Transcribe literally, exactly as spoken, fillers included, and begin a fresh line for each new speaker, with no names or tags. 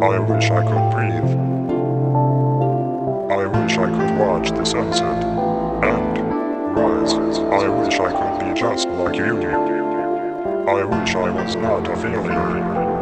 I wish I could breathe. I wish I could watch the sunset and rise. I wish I could be just like you. I wish I was not a failure.